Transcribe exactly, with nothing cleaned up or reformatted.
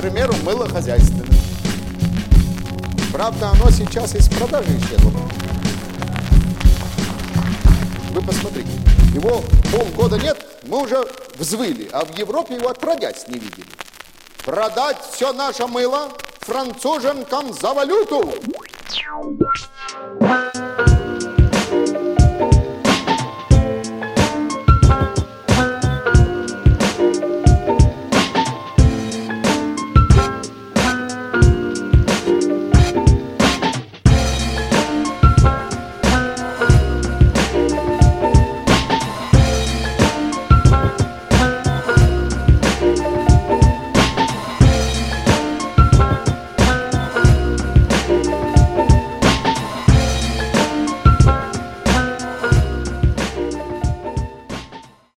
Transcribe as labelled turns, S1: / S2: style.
S1: примеру, мыло хозяйственное. Правда, оно сейчас из продажи исчезло. Вы посмотрите, его полгода нет, мы уже взвыли, а в Европе его отродясь не видели. Продать все наше мыло француженкам за валюту!